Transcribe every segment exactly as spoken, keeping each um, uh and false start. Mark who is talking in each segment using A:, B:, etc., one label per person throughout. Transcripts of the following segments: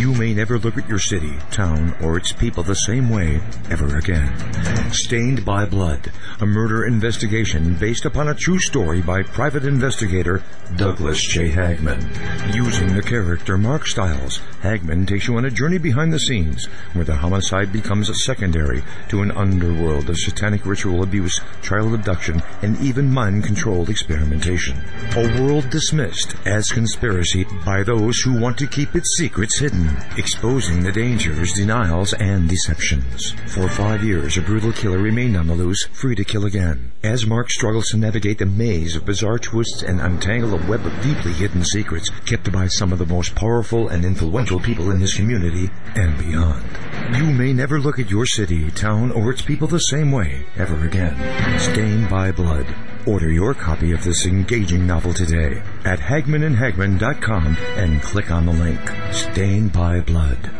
A: You may never look at your city, town, or its people the same way ever again. Stained by Blood, a murder investigation based upon a true story by private investigator Douglas J. Hagman. Using the character Mark Stiles, Hagman takes you on a journey behind the scenes where the homicide becomes a secondary to an underworld of satanic ritual abuse, child abduction, and even mind-controlled experimentation. A world dismissed as conspiracy by those who want to keep its secrets hidden, exposing the dangers, denials, and deceptions. For five years, a brutal killer remained on the loose, free to kill again. As Mark struggles to navigate the maze of bizarre twists and untangle a web of deeply hidden secrets kept by some of the most powerful and influential people in his community and beyond. You may never look at your city, town, or its people the same way ever again. Stained by Blood. Order your copy of this engaging novel today at hagman and hagman dot com and click on the link. Stained by Blood.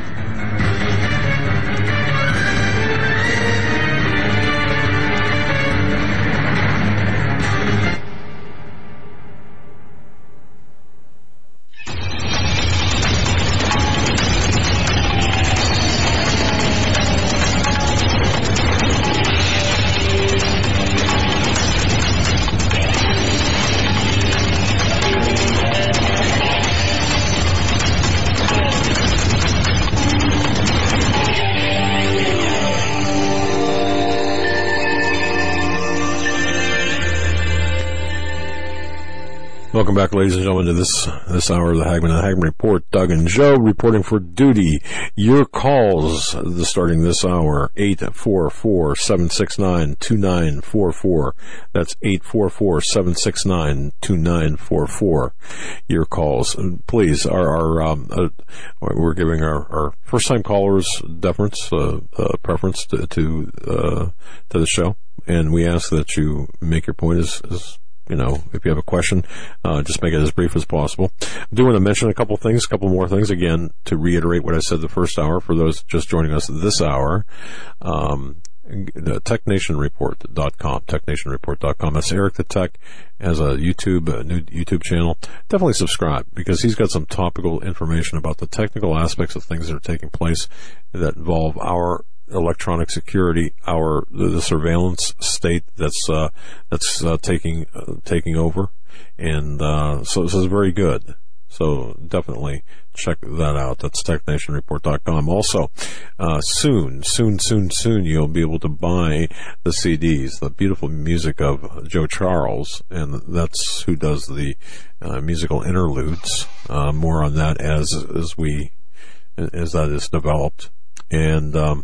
B: Welcome back, ladies and gentlemen, to this this hour of the Hagman and the Hagman Report. Doug and Joe reporting for duty. Your calls starting this hour, eight four four, seven six nine, two nine four four. That's eight four four, seven six nine, two nine four four. Your calls. Please, our, our um, uh, we're giving our, our first-time callers deference, uh, uh, preference to to, uh, to the show, and we ask that you make your point as, as You know, if you have a question, uh, just make it as brief as possible. I do want to mention a couple things, a couple more things, again, to reiterate what I said the first hour for those just joining us this hour. Um, the tech nation report dot com, tech nation report dot com. That's Eric the Tech, has a YouTube, a new YouTube channel. Definitely subscribe, because he's got some topical information about the technical aspects of things that are taking place that involve our electronic security, our the, the surveillance state that's uh, that's uh, taking uh, taking over, and uh, so this is very good. So definitely check that out. That's tech nation report dot com. Also, uh, soon, soon, soon, soon, you'll be able to buy the C Ds, the beautiful music of Joe Charles, and that's who does the uh, musical interludes. Uh, more on that as as we as that is developed, and. Um,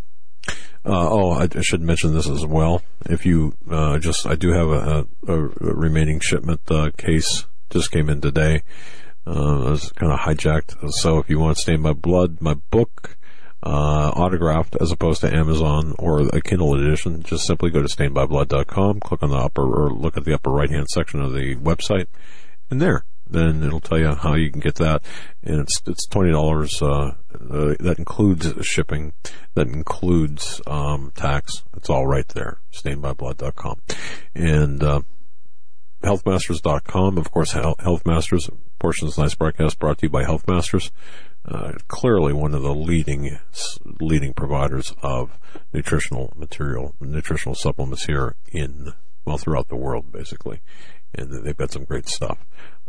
B: Uh, oh, I, I should mention this as well. If you uh, just, I do have a, a, a remaining shipment uh, case just came in today. Uh, it was kind of hijacked. So if you want Stained by Blood, my book, uh, autographed as opposed to Amazon or a Kindle edition, just simply go to stained by blood dot com, click on the upper or look at the upper right hand section of the website, and there. Then it'll tell you how you can get that, and it's it's twenty dollars. Uh, uh, that includes shipping, that includes um, tax. It's all right there. stained by blood dot com, and uh, health masters dot com. Of course, Health Masters. Portion of this nice broadcast brought to you by Health Masters. Uh, clearly, one of the leading leading providers of nutritional material, nutritional supplements here in well throughout the world, basically. And they've got some great stuff.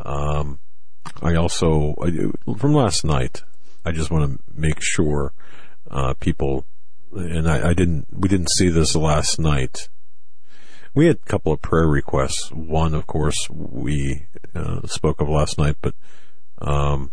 B: Um, I also, from last night, I just want to make sure uh, people, and I, I didn't, we didn't see this last night. We had a couple of prayer requests. One, of course, we uh, spoke of last night, but um,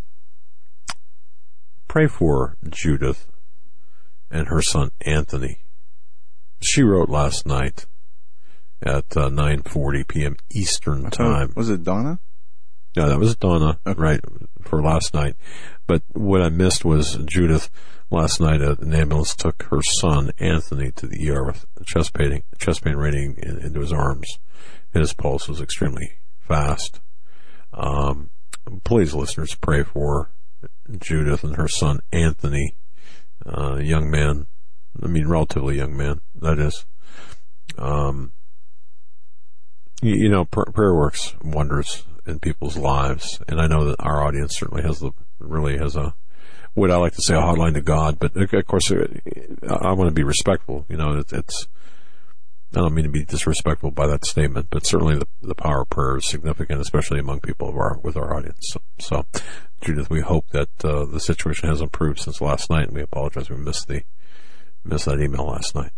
B: pray for Judith and her son Anthony. She wrote last night at uh, nine forty p.m. Eastern time.
C: Was it Donna?
B: Yeah, that was Donna,
C: okay.
B: Right, for last night. But what I missed was Judith. Last night, an ambulance took her son, Anthony, to the E R with chest pain, chest pain radiating in, into his arms. His pulse was extremely fast. Um, please, listeners, pray for Judith and her son, Anthony, uh, young man. I mean, relatively young man, that is. Um, you, you know, pr- prayer works wonders in people's lives, and I know that our audience certainly has the really has a what I like to say, a hotline to God. But of course, I want to be respectful. You know, it, it's. I don't mean to be disrespectful by that statement, but certainly the, the power of prayer is significant, especially among people of our, with our audience. So, so Judith, we hope that uh, the situation has improved since last night, and we apologize we missed the missed that email last night.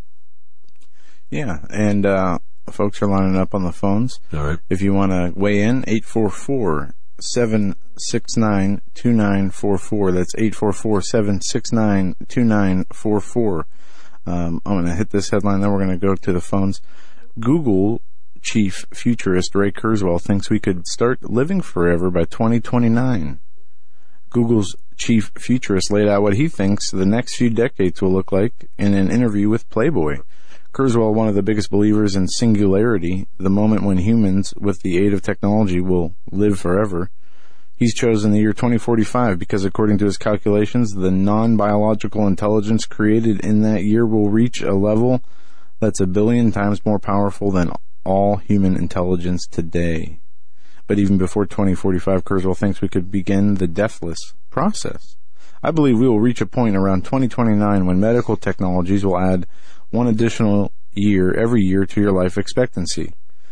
C: Yeah, and uh, folks are lining up on the phones.
B: All right.
C: If you want to weigh in, eight four four, seven six nine, two nine four four. That's eight four four, seven six nine, two nine four four. Um, I'm going to hit this headline, then we're going to go to the phones. Google chief futurist Ray Kurzweil thinks we could start living forever by twenty twenty-nine. Google's chief futurist laid out what he thinks the next few decades will look like in an interview with Playboy. Kurzweil, one of the biggest believers in singularity, the moment when humans, with the aid of technology, will live forever. He's chosen the year twenty forty-five because, according to his calculations, the non-biological intelligence created in that year will reach a level that's a billion times more powerful than all human intelligence today. But even before twenty forty-five, Kurzweil thinks we could begin the deathless process. I believe we will reach a point around twenty twenty-nine when medical technologies will add one additional year every year to your life expectancy.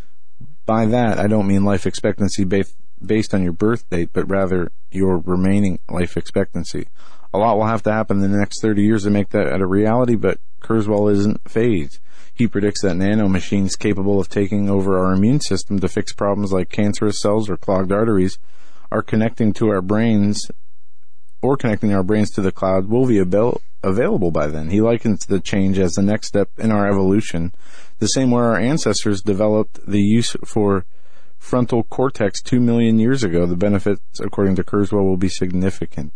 C: By that, I don't mean life expectancy based based on your birth date, but rather your remaining life expectancy. A lot will have to happen in the next thirty years to make that a reality, but Kurzweil isn't phased. He predicts that nanomachines capable of taking over our immune system to fix problems like cancerous cells or clogged arteries are connecting to our brains, or connecting our brains to the cloud, will be avail- available by then. He likens the change as the next step in our evolution, the same way our ancestors developed the use for frontal cortex two million years ago. The benefits, according to Kurzweil, will be significant.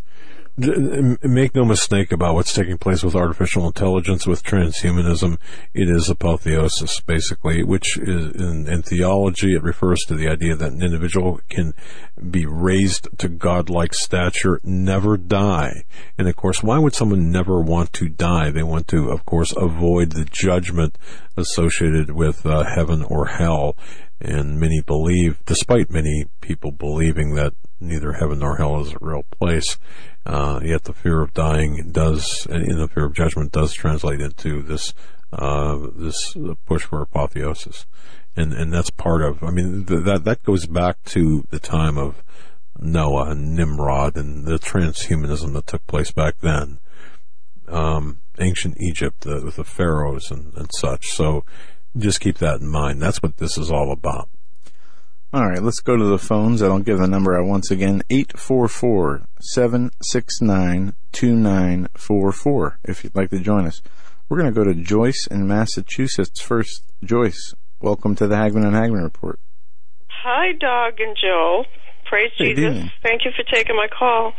B: Make no mistake about what's taking place with artificial intelligence, with transhumanism. It is apotheosis, basically, which is, in, in theology, it refers to the idea that an individual can be raised to godlike stature, never die. And, of course, why would someone never want to die? They want to, of course, avoid the judgment associated with uh, heaven or hell. And many believe, despite many people believing that neither heaven nor hell is a real place, uh, yet the fear of dying does, and in the fear of judgment does translate into this, uh, this push for apotheosis. And, and that's part of, I mean, th- that, that goes back to the time of Noah and Nimrod and the transhumanism that took place back then. Um, ancient Egypt, uh, with the pharaohs and, and such. So, just keep that in mind. That's what this is all about.
C: All right, let's go to the phones. I'll give the number out once again, eight four four, seven six nine, two nine four four, if you'd like to join us. We're going to go to Joyce in Massachusetts first. Joyce, welcome to the Hagman and Hagman Report.
D: Hi, Doug and Joe. Praise
C: Hey,
D: Jesus.
C: Dean.
D: Thank you for taking my call.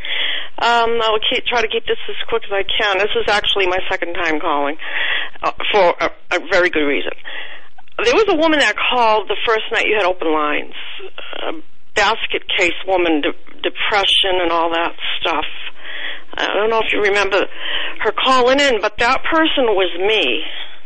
D: Um, I will keep, try to keep this as quick as I can. This is actually my second time calling uh, for a, a very good reason. There was a woman that called the first night you had open lines, a basket case woman, de- depression and all that stuff. I don't know if you remember her calling in, but that person was me.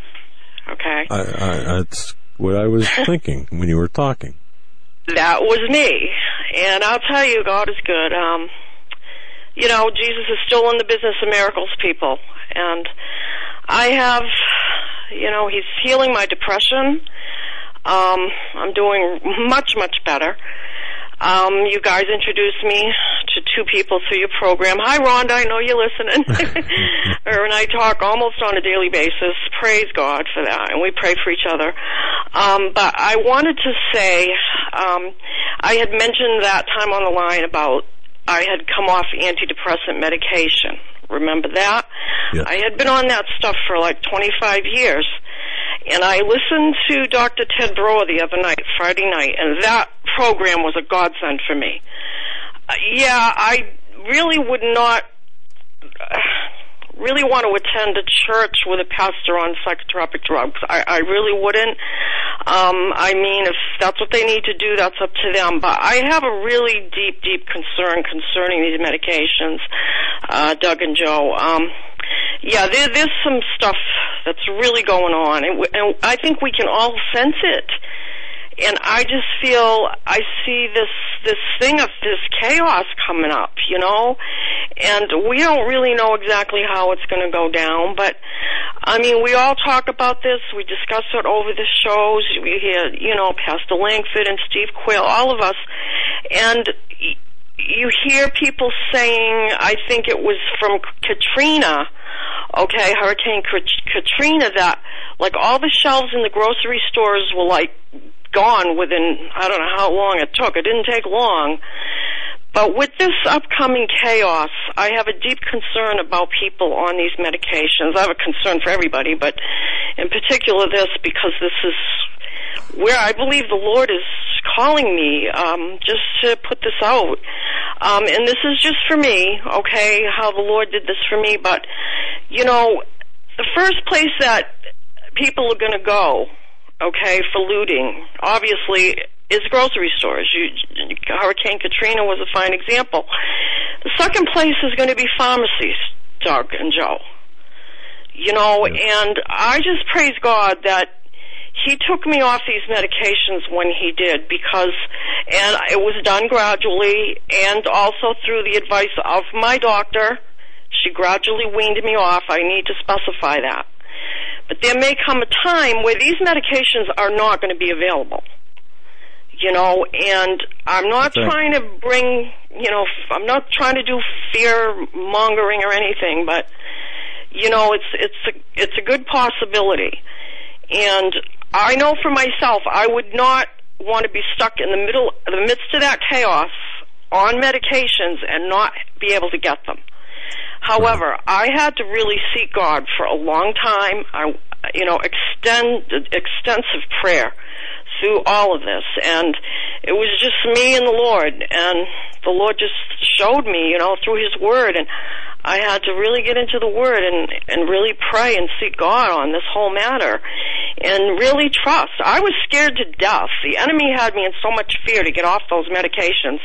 D: Okay?
B: I, I, that's what I was thinking when you were talking.
D: That was me. And I'll tell you, God is good. Um, you know, Jesus is still in the business of miracles, people. And I have, you know, he's healing my depression. Um, I'm doing much, much better. Um, you guys introduced me to two people through your program. Hi, Rhonda, I know you're listening. Her and I talk almost on a daily basis. Praise God for that, and we pray for each other. Um, but I wanted to say, um, I had mentioned that time on the line about I had come off antidepressant medication. Remember that?
B: Yeah.
D: I had been on that stuff for like twenty-five years. And I listened to Doctor Ted Broer the other night, Friday night, and that program was a godsend for me. Uh, yeah, I really would not uh, really want to attend a church with a pastor on psychotropic drugs. I, I really wouldn't. Um, I mean, if that's what they need to do, that's up to them. But I have a really deep, deep concern concerning these medications, uh, Doug and Joe. Um, Yeah, there, there's some stuff that's really going on, and, and I think we can all sense it. And I just feel I see this this thing of this chaos coming up, you know. And we don't really know exactly how it's going to go down, but, I mean, we all talk about this. We discuss it over the shows. We hear, you know, Pastor Langford and Steve Quayle, all of us. And you hear people saying, I think it was from Katrina, okay, Hurricane Katrina, that, like, all the shelves in the grocery stores were, like, gone within, I don't know how long it took. It didn't take long. But with this upcoming chaos, I have a deep concern about people on these medications. I have a concern for everybody, but in particular this, because this is where I believe the Lord is calling me, um, just to put this out. Um, and this is just for me, okay, how the Lord did this for me. But, you know, the first place that people are going to go, okay, for looting, obviously, is grocery stores. You, Hurricane Katrina was a fine example. The second place is going to be pharmacies, Doug and Joe. You know, yeah. And I just praise God that He took me off these medications when He did, because, and it was done gradually, and also through the advice of my doctor. She gradually weaned me off. I need to specify that. But there may come a time where these medications are not going to be available. You know, and I'm not
B: That's
D: trying
B: right.
D: to bring, you know, I'm not trying to do fear mongering or anything, but, you know, it's, it's a, it's a good possibility. And I know for myself, I would not want to be stuck in the middle, the midst of that chaos on medications and not be able to get them. However, I had to really seek God for a long time. I, you know, extend, extensive prayer through all of this, and it was just me and the Lord, and the Lord just showed me, you know, through His Word, and I had to really get into the Word and, and really pray and seek God on this whole matter, and really trust. I was scared to death. The enemy had me in so much fear to get off those medications,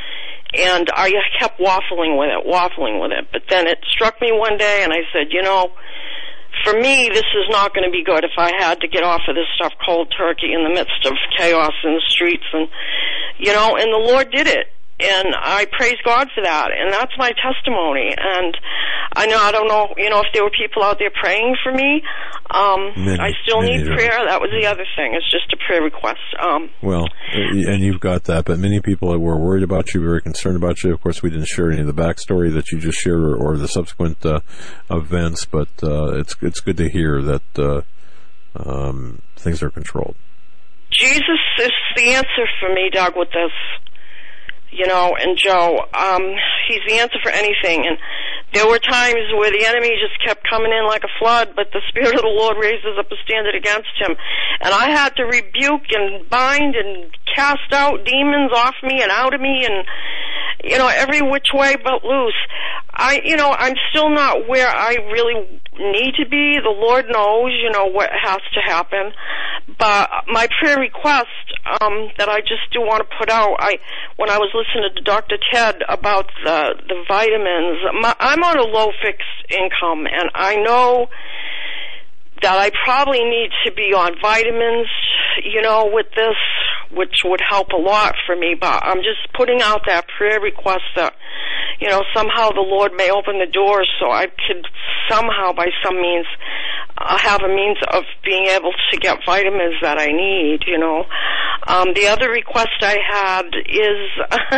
D: and I kept waffling with it, waffling with it, but then it struck me one day, and I said, you know, for me, this is not going to be good if I had to get off of this stuff cold turkey in the midst of chaos in the streets. And, you know, and the Lord did it. And I praise God for that. And that's my testimony. And I know, I don't know, you know, if there were people out there praying for me. Um,
B: many,
D: I still need
B: don't.
D: prayer. That was the other thing. It's just a prayer request. Um,
B: well, and you've got that, but many people that were worried about you, very concerned about you. Of course, we didn't share any of the backstory that you just shared or, or the subsequent uh, events, but uh, it's it's good to hear that uh, um, things are controlled.
D: Jesus is the answer for me, Doug, with this. You know, and Joe, um, He's the answer for anything. And there were times where the enemy just kept coming in like a flood, but the Spirit of the Lord raises up a standard against him. And I had to rebuke and bind and cast out demons off me and out of me and, you know, every which way but loose. I, you know, I'm still not where I really need to be. The Lord knows, you know, what has to happen. But my prayer request, um, that I just do want to put out, I, when I was listening to Doctor Ted about the, the vitamins, my, I'm on a low fixed income, and I know that I probably need to be on vitamins, you know, with this, which would help a lot for me, but I'm just putting out that prayer request that, you know, somehow the Lord may open the doors so I could somehow, by some means, uh, have a means of being able to get vitamins that I need, you know. Um, the other request I had is,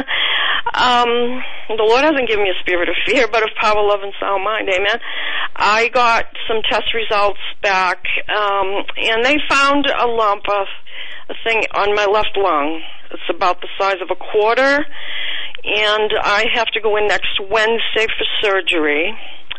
D: um, the Lord hasn't given me a spirit of fear, but of power, love, and sound mind, amen. I got some test results back, um, and they found a lump, a, a thing on my left lung. It's about the size of a quarter, and I have to go in next Wednesday for surgery.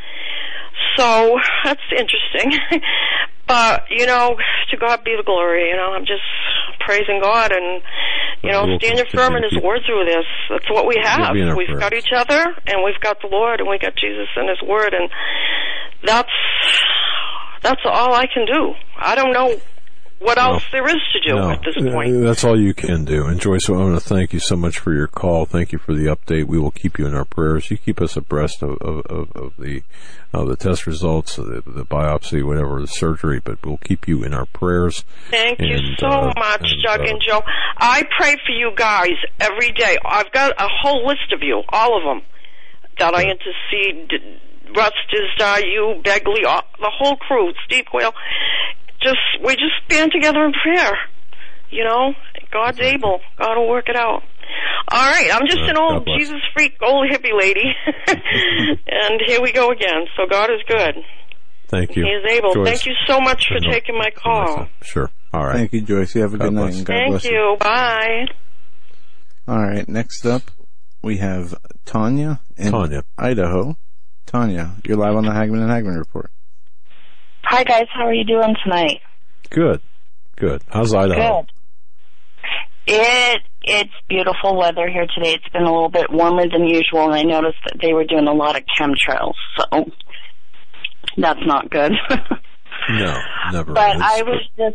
D: So that's interesting. But, you know, to God be the glory. You know, I'm just praising God and, you know, standing firm in His Word through this. That's what we have. We've got each other, and we've got the Lord, and we got Jesus and His Word, and that's that's all I can do. I don't know what else no, there is to do no, at this point.
B: That's all you can do. And Joyce, I want to thank you so much for your call. Thank you for the update. We will keep you in our prayers. You keep us abreast of, of, of, of the of the test results, the, the biopsy, whatever, the surgery, but we'll keep you in our prayers.
D: Thank
B: and,
D: you so
B: uh,
D: much,
B: and,
D: Doug
B: uh,
D: and Joe. I pray for you guys every day. I've got a whole list of you, all of them. that I intercede. Russ, Dizdar, you, Begley, all, the whole crew, Steve Quayle. Just we just band together in prayer. You know, God's able. God will work it out. All right, I'm just an old Jesus freak, old hippie lady, and here we go again. So God is good.
B: Thank you.
D: He is able.
B: Joyce.
D: Thank you so much for no, taking my call.
B: Sure. All right.
C: Thank you, Joyce. You have a
B: God
C: good
B: bless.
C: night. And God
D: Thank
C: bless
D: you.
C: you.
D: Bye.
C: All right, next up, we have Tanya in
B: Tanya.
C: Idaho. Tanya, you're live on the Hagman and Hagman Report.
E: Hi, guys. How are you doing tonight?
B: Good. Good. How's Idaho?
E: Good. It it's beautiful weather here today. It's been a little bit warmer than usual, and I noticed that they were doing a lot of chemtrails, so that's not good.
B: No, never.
E: But
B: is.
E: I was just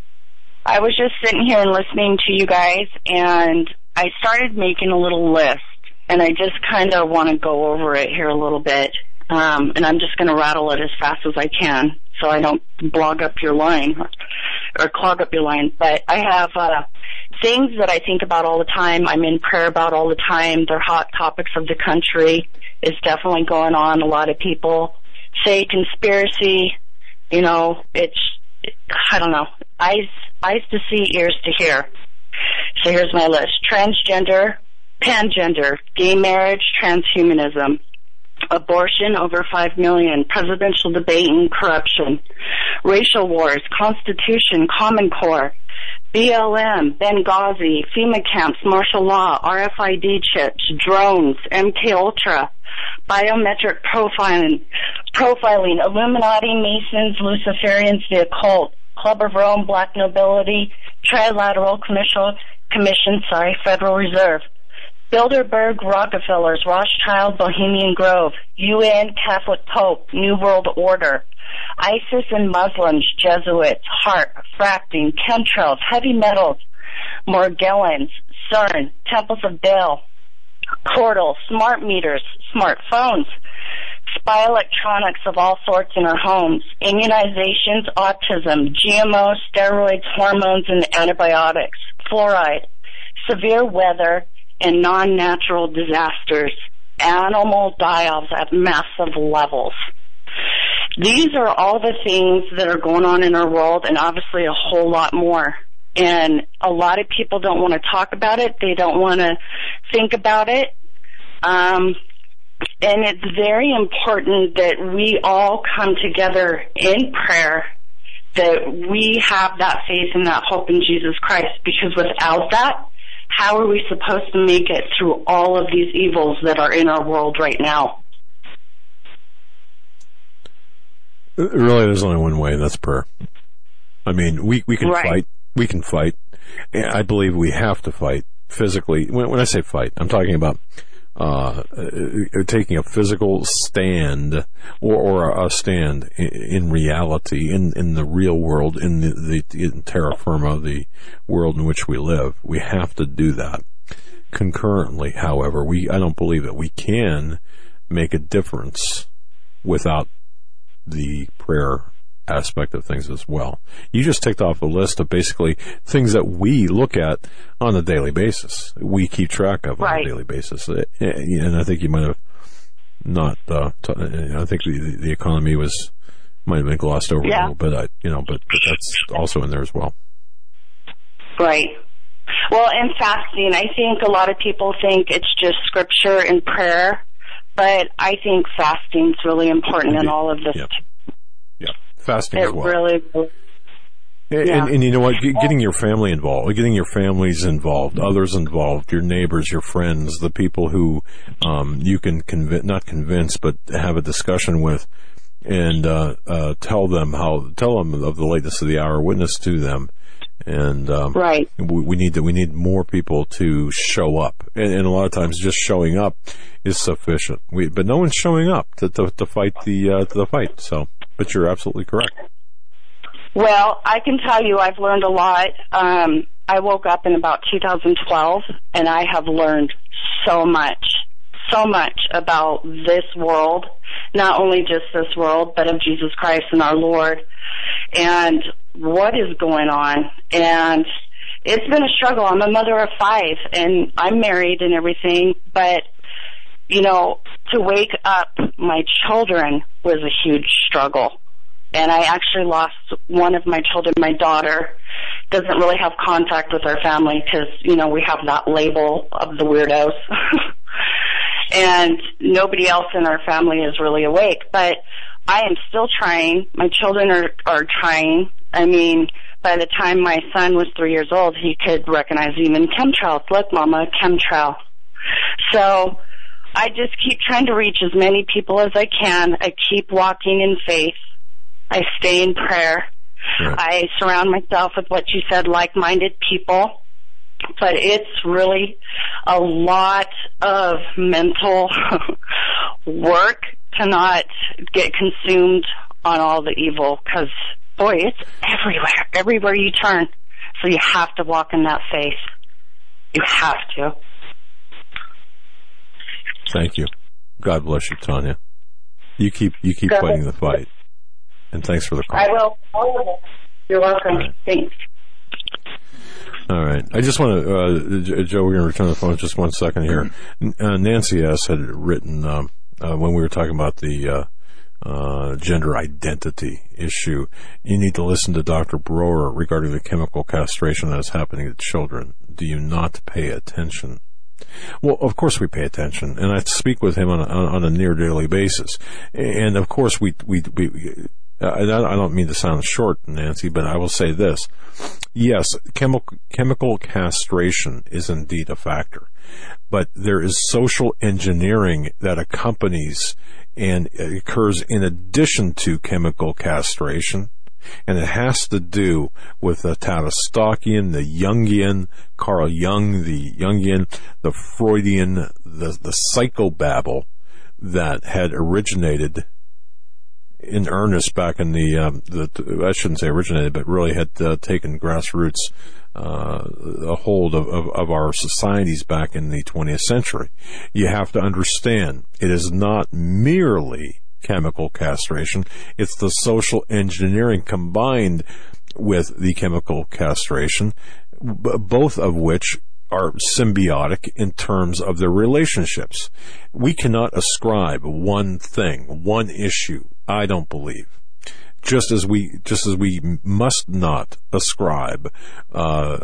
E: I was just sitting here and listening to you guys, and I started making a little list, and I just kind of want to go over it here a little bit, um, and I'm just going to rattle it as fast as I can, so I don't blog up your line or clog up your line. But I have uh, things that I think about all the time. I'm in prayer about all the time. They're hot topics of the country. It's definitely going on. A lot of people say conspiracy. You know, it's, I don't know, eyes, eyes to see, ears to hear. So here's my list. Transgender, pangender, gay marriage, transhumanism, abortion over five million, presidential debate and corruption, racial wars, Constitution, Common Core, B L M, Benghazi, FEMA camps, martial law, R F I D chips, drones, M K Ultra, biometric profiling, profiling, Illuminati, Masons, Luciferians, the occult, Club of Rome, Black Nobility, Trilateral Commission, Commission, sorry, Federal Reserve, Bilderberg, Rockefellers, Rothschild, Bohemian Grove, U N, Catholic Pope, New World Order, ISIS and Muslims, Jesuits, HAARP, fracking, chemtrails, heavy metals, Morgellons, CERN, Temples of Baal, Portal, smart meters, smartphones, spy electronics of all sorts in our homes, immunizations, autism, G M O, steroids, hormones, and antibiotics, fluoride, severe weather, and non-natural disasters, animal die-offs at massive levels. These are all the things that are going on in our world, and obviously a whole lot more. And a lot of people don't want to talk about it. They don't want to think about it. Um, and it's very important that we all come together in prayer, that we have that faith and that hope in Jesus Christ, because without that, how are we supposed to make it through all of these evils that are in our world right now?
B: Really, there's only one way, and that's prayer. I mean, we, we can
E: right.
B: fight. We can fight. I believe we have to fight physically. When, when I say fight, I'm talking about uh, taking a physical stand or, or a stand in, in reality, in, in the real world, in the, the in terra firma, the world in which we live. We have to do that. Concurrently, however, we I don't believe that we can make a difference without the prayer aspect of things as well. You just ticked off a list of basically things that we look at on a daily basis. We keep track of
E: right.
B: on a daily basis. And I think you might have not, uh, t- I think the, the economy was, might have been glossed over
E: yeah.
B: a little bit, I, you know, but, but that's also in there as well.
E: Right. Well, and fasting, I think a lot of people think it's just scripture and prayer, but I think fasting's really important
B: Indeed.
E: in all of this.
B: Yeah. yeah. Fasting
E: it
B: as well.
E: really,
B: and,
E: yeah.
B: and, and you know what? Getting your family involved, getting your families involved, others involved, your neighbors, your friends, the people who um, you can convince, not convince, but have a discussion with, and uh, uh, tell them how, tell them of the lateness of the hour, witness to them. And um,
E: right.
B: we, we need to, we need more people to show up, and, and a lot of times just showing up is sufficient. We, but no one's showing up to to, to fight the uh, the fight. So, but you're absolutely correct.
E: Well, I can tell you, I've learned a lot. Um, I woke up in about two thousand twelve, and I have learned so much, so much about this world. Not only just this world, but of Jesus Christ and our Lord, and what is going on. And it's been a struggle. I'm a mother of five, and I'm married and everything, but you know, to wake up my children was a huge struggle. And I actually lost one of my children. My daughter doesn't really have contact with our family because, you know, we have that label of the weirdos. And nobody else in our family is really awake. But I am still trying. My children are, are trying. I mean, by the time my son was three years old, he could recognize even chemtrails. Look, Mama, chemtrail. So I just keep trying to reach as many people as I can. I keep walking in faith. I stay in prayer. Right. I surround myself with what you said, like-minded people. But it's really a lot of mental work to not get consumed on all the evil, because, boy, it's everywhere, everywhere you turn. So you have to walk in that faith. You have to.
B: Thank you. God bless you, Tanya. You keep you keep Go fighting ahead. the fight. And thanks for the call.
E: I will. You're welcome. Right. Thanks.
B: All right. I just want to, uh, Joe, we're going to return the phone just one second here. Uh, Nancy S. had written, um, uh, when we were talking about the uh, uh, gender identity issue, you need to listen to Doctor Broer regarding the chemical castration that is happening to children. Do you not pay attention? Well, of course we pay attention, and I speak with him on a, on a near daily basis. And of course we, we, we, I don't mean to sound short, Nancy, but I will say this. Yes, chemical, chemical castration is indeed a factor, but there is social engineering that accompanies and occurs in addition to chemical castration, and it has to do with the Tavistockian, the Jungian, Carl Jung, the Jungian, the Freudian, the, the psychobabble that had originated in earnest back in the, um, the, I shouldn't say originated, but really had uh, taken grassroots uh, a hold of, of, of our societies back in the twentieth century. You have to understand, it is not merely chemical castration, it's the social engineering combined with the chemical castration, b- both of which are symbiotic in terms of their relationships. We cannot ascribe one thing, one issue, I don't believe. Just as we, just as we must not ascribe uh,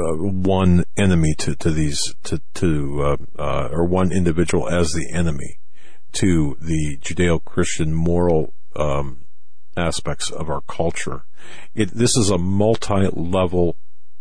B: one enemy to, to these, to, to uh, uh, or one individual as the enemy to the Judeo-Christian moral um, aspects of our culture. It, this is a multi-level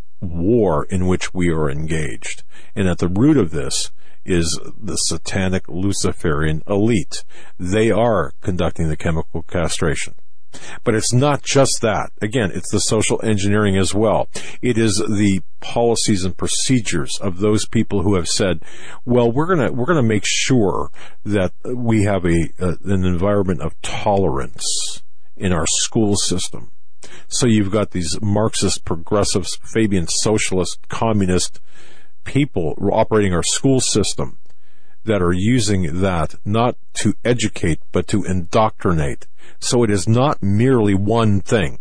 B: war in which we are engaged. And at the root of this is the satanic Luciferian elite. They are conducting the chemical castration. But it's not just that. Again, it's the social engineering as well. It is the policies and procedures of those people who have said, well, we're going to we're going to make sure that we have a, a an environment of tolerance in our school system. So you've got these Marxist, progressive, Fabian socialist, communist people operating our school system that are using that not to educate, but to indoctrinate. So it is not merely one thing.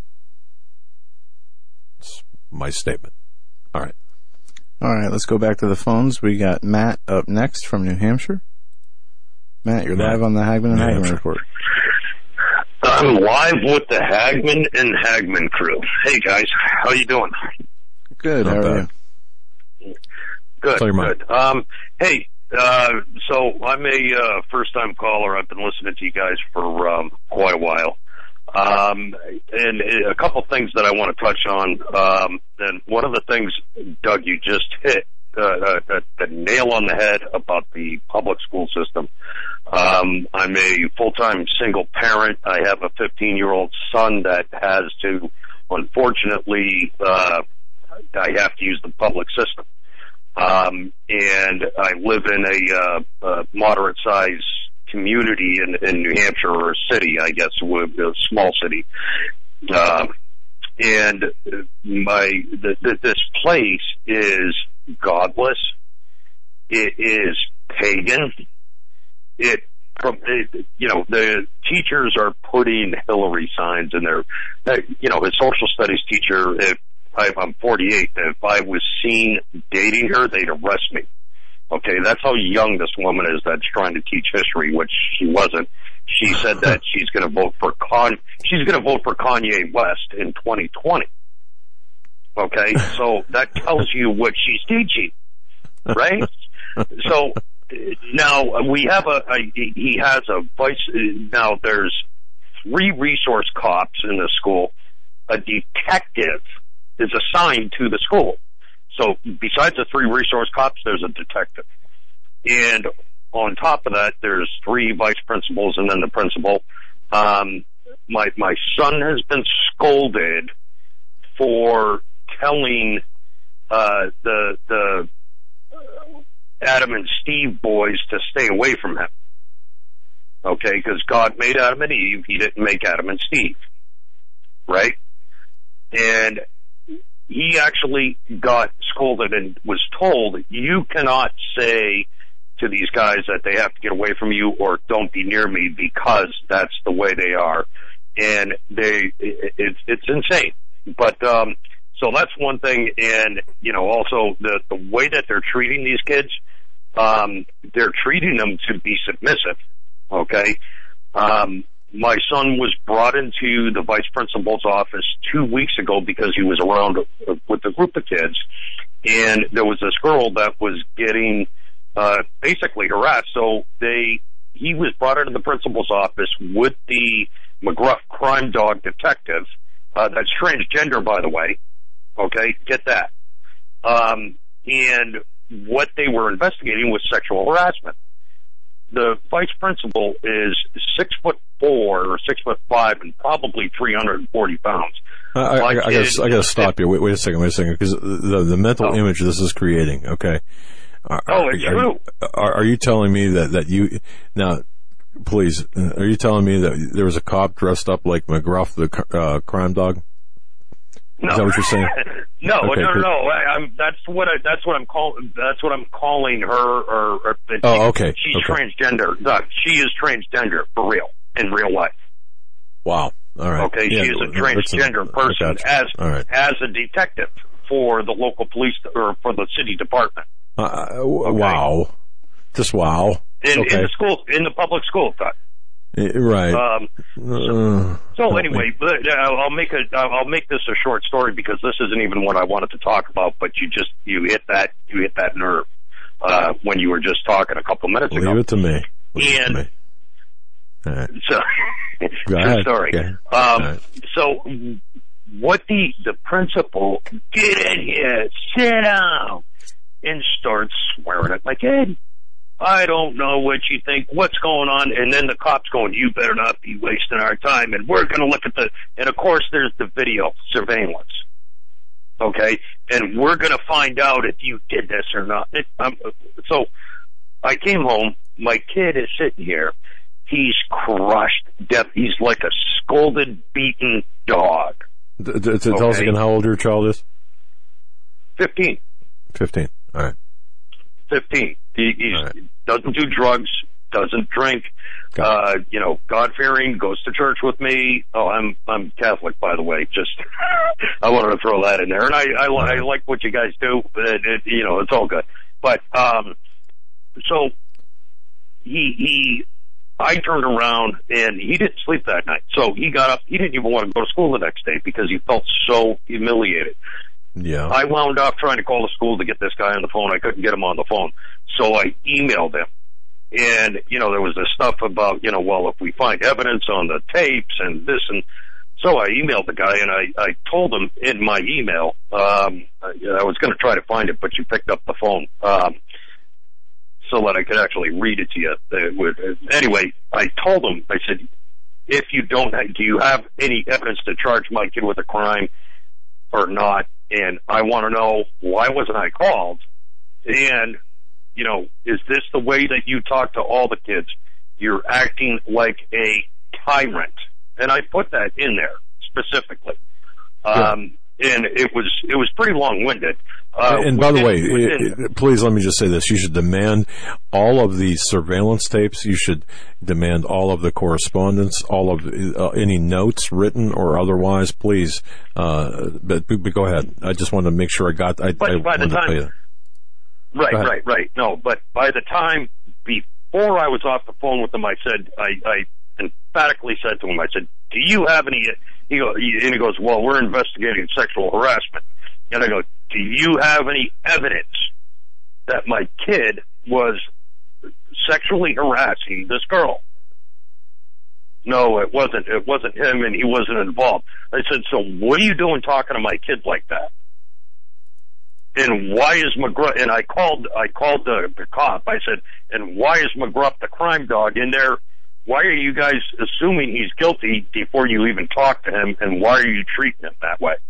B: It's my statement. All right.
C: All right, let's go back to the phones. We got Matt up next from New Hampshire. Matt, you're Matt, live on the Hagman and New Hagman Hampshire. Report.
F: I'm live with the Hagman and Hagman crew. Hey, guys. How you doing?
C: Good. Not how bad. Are you?
F: Good, good. Um, hey, uh, so I'm a uh, first-time caller. I've been listening to you guys for um, quite a while. Um, and a couple things that I want to touch on. Um, and one of the things, Doug, you just hit uh, uh, the, the nail on the head about the public school system. Um, I'm a full-time single parent. I have a fifteen-year-old son that has to, unfortunately, uh, I have to use the public system. Um, and I live in a, uh, a moderate-sized community in, in New Hampshire, or a city, I guess, a small city. Uh, and my the, the, this place is godless. It is pagan. It, it, you know, the teachers are putting Hillary signs in there. Uh, you know, a social studies teacher, if I, I'm forty-eight, if I was seen dating her, they'd arrest me. Okay, that's how young this woman is that's trying to teach history, which she wasn't. She said that she's going to vote for Con. She's going to vote for Kanye West in twenty twenty. Okay, so that tells you what she's teaching, right? So now we have a, a he has a vice. Now there's three resource cops in the school. A detective is assigned to the school. So besides the three resource cops, there's a detective. And on top of that, there's three vice principals and then the principal. Um, my, my son has been scolded for telling, uh, the, the Adam and Steve boys to stay away from him. Okay, because God made Adam and Eve, he didn't make Adam and Steve. Right? And he actually got scolded and was told, you cannot say to these guys that they have to get away from you or don't be near me because that's the way they are. And they, it, it's, it's insane. But, um, so that's one thing. And, you know, also the, the way that they're treating these kids, um, they're treating them to be submissive. Okay. Um, My son was brought into the vice principal's office two weeks ago because he was around with a group of kids, and there was this girl that was getting uh, basically harassed. So they, he was brought into the principal's office with the McGruff crime dog detective. Uh, that's transgender, by the way. Okay, get that. Um, and what they were investigating was sexual harassment. The vice principal is six foot four or six foot five and probably three hundred forty pounds.
B: I, I, I, I got to stop you. Wait, wait a second. Wait a second, because the the mental oh. image this is creating. Okay. Are,
F: oh, it's
B: are,
F: true.
B: Are, are you telling me that that you now? Please, are you telling me that there was a cop dressed up like McGruff, the uh, crime dog?
F: No.
B: Is that what you're saying?
F: no,
B: okay,
F: no, no, no. I, I'm, that's what I, that's what I'm calling. That's what I'm calling her. Or, or
B: oh, okay.
F: She's
B: okay.
F: transgender. No, she is transgender for real in real life.
B: Wow. All right.
F: Okay,
B: yeah,
F: she is a transgender
B: a,
F: person as
B: right.
F: as a detective for the local police or for the city department.
B: Uh, okay. Wow. Just wow.
F: In,
B: okay.
F: in the school, in the public school, Todd.
B: Right.
F: Um, so, so anyway, I'll make a I'll make this a short story because this isn't even what I wanted to talk about. But you just you hit that you hit that nerve uh, when you were just talking a couple minutes
B: Leave
F: ago.
B: Leave it to me. Leave
F: and
B: it to me. All right.
F: So,
B: Go
F: true
B: ahead.
F: story.
B: Okay.
F: Um,
B: right.
F: So, what the the principal get in here, sit down, and starts swearing at my kid. I don't know what you think, what's going on, and then the cop's going, you better not be wasting our time, and we're going to look at the, and of course there's the video surveillance, okay, and we're going to find out if you did this or not. It, um, so I came home, my kid is sitting here, he's crushed, death, he's like a scolded, beaten dog.
B: D- d- tell okay? us again how old your child is?
F: Fifteen.
B: Fifteen, all right.
F: Fifteen. He he's, right. doesn't do drugs, doesn't drink, uh, you know, God-fearing, goes to church with me. Oh, I'm I'm Catholic, by the way. Just I wanted to throw that in there, and I I, right. I like what you guys do. But it, it, you know, it's all good. But um, so he he, I turned around and he didn't sleep that night. So he got up. He didn't even want to go to school the next day because he felt so humiliated.
B: Yeah.
F: I wound up trying to call the school to get this guy on the phone. I couldn't get him on the phone. So I emailed him. And, you know, there was this stuff about, you know, well, if we find evidence on the tapes and this and so I emailed the guy and I, I told him in my email, um, I, I was going to try to find it, but you picked up the phone, um, so that I could actually read it to you. It would, anyway, I told him, I said, if you don't, do you have any evidence to charge my kid with a crime or not? And I want to know, why wasn't I called? And, you know, is this the way that you talk to all the kids? You're acting like a tyrant. And I put that in there specifically.
B: Yeah.
F: Um, and it was, it was pretty long-winded. Uh,
B: and by the way,
F: within,
B: it, please let me just say this. You should demand all of the surveillance tapes. You should demand all of the correspondence, all of uh, any notes written or otherwise, please. Uh, but, but go ahead. I just wanted to make sure I got, I,
F: but
B: I
F: by the
B: wanted
F: time,
B: to pay
F: Right, right, right. No, but by the time, before I was off the phone with him, I said, I, I emphatically said to him, I said, do you have any, he go, and he goes, well, we're investigating sexual harassment. And I go, do you have any evidence that my kid was sexually harassing this girl? No, it wasn't. It wasn't him, and he wasn't involved. I said, so what are you doing talking to my kid like that? And why is McGruff? And I called. I called the, the cop. I said, and why is McGruff the crime dog in there? Why are you guys assuming he's guilty before you even talk to him? And why are you treating him that way?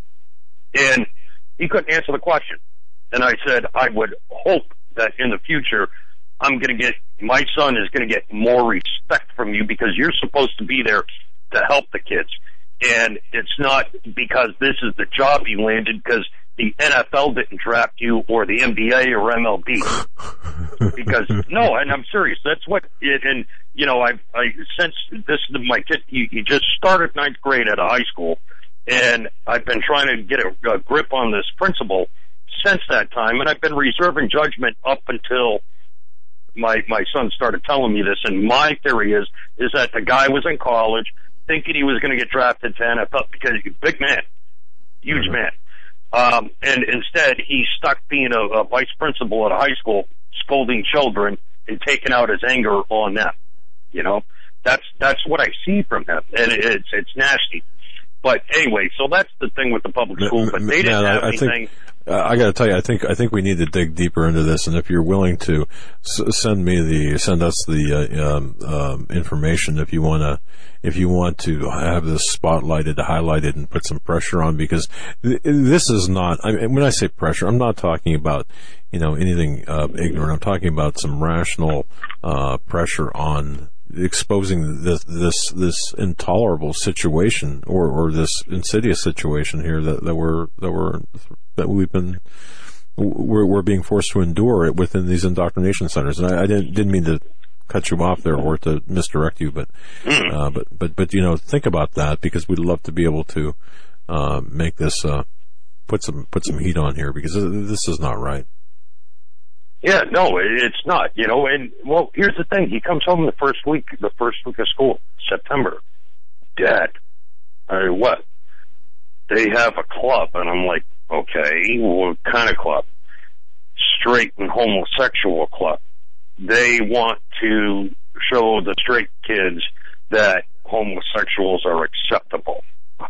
F: And he couldn't answer the question. And I said, I would hope that in the future, I'm going to get, my son is going to get more respect from you because you're supposed to be there to help the kids. And it's not because this is the job you landed because the N F L didn't draft you or the N B A or M L B. Because, no, and I'm serious. That's what, it, and, you know, I, I, since this, my kid, he, he just started ninth grade at a high school, and I've been trying to get a, a grip on this principle since that time, and I've been reserving judgment up until my my son started telling me this. And my theory is is that the guy was in college thinking he was going to get drafted to N F L because he's a big man, huge mm-hmm. man, um, and instead he's stuck being a, a vice principal at a high school, scolding children and taking out his anger on them. You know, that's that's what I see from him, and it's it's nasty. But anyway, so that's the thing with the public school. But they didn't have
B: I
F: anything.
B: Think, uh, I got to tell you, I think I think we need to dig deeper into this. And if you're willing to s- send me the send us the uh, um, um, information, if you want to, if you want to have this spotlighted, highlighted, and put some pressure on, because th- this is not. I mean, when I say pressure, I'm not talking about you know anything uh, ignorant. I'm talking about some rational uh, pressure on exposing this this this intolerable situation or or this insidious situation here that that we're that we're that we've been we're we're being forced to endure within these indoctrination centers. And I, I didn't didn't mean to cut you off there or to misdirect you, but uh, but but but you know, think about that, because we'd love to be able to uh, make this uh, put some put some heat on here, because this is not right.
F: Yeah, no, it's not, you know, and, well, here's the thing. He comes home the first week, the first week of school, September. Dad, I what? They have a club, and I'm like, okay, what kind of club? Straight and homosexual club. They want to show the straight kids that homosexuals are acceptable.